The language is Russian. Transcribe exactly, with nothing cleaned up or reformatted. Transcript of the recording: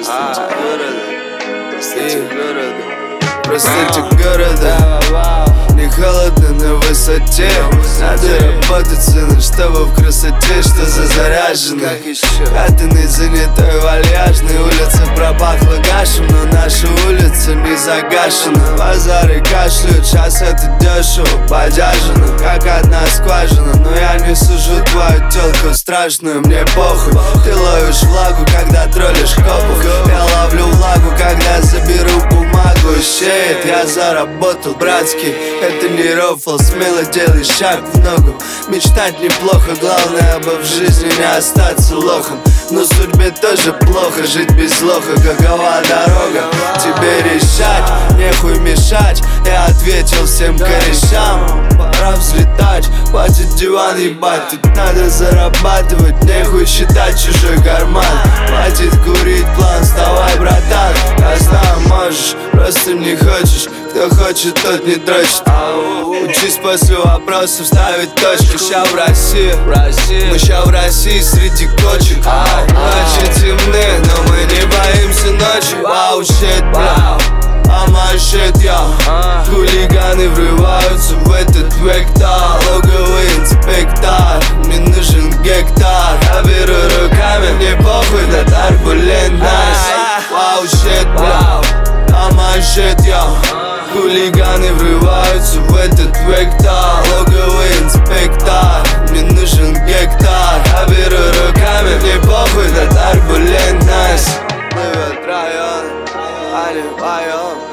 Простите города, простите города, Простите города, не холодно на высоте. Надо работать, сына, чтобы в красоте что-то заряжено. Катанный, занятой, вальяжный, улица пропахла гашем, но наша улица не загашена. Базары кашляют, сейчас это дешево, подержано, как одна скважина. Но я не сужу твою тёлку страшную, мне похуй. Ты ловишь влагу, когда троллишь копов. Я ловлю влагу, когда заберу бумагу. Щеет, я заработал, братский. Это не рофл, смело делай шаг в ногу. Мечтать неплохо, главное бы в жизни не остаться лохом. Но судьбе тоже плохо, жить без лоха. Какова дорога? Тебе решать, нехуй мешать. Я ответил всем корешам: пора взлетать, хватит диван ебать. Тут надо зарабатывать, нехуй считать чужой карман. Хватит курить план, вставай, братан. Я знаю, можешь, просто не хочешь. Кто хочет, тот не дрочит. Учись после вопросов ставить точки. Ща в России, мы ща в России среди кочек. Ночи темны, но мы не боимся ночи. Вау, щит, бля, а мой щит, я. Хулиганы врываются в этот вектор. Логовый инспектор, мне нужен гектар. Я беру руками, мне похуй на турбулентность. Вау, щит, бля, а мой щит, я. Хулиганы врываются в этот вектор. Логовый инспектор, мне нужен гектар. Я беру руками, мне похуй на турбулентность. Плывет район, а не район.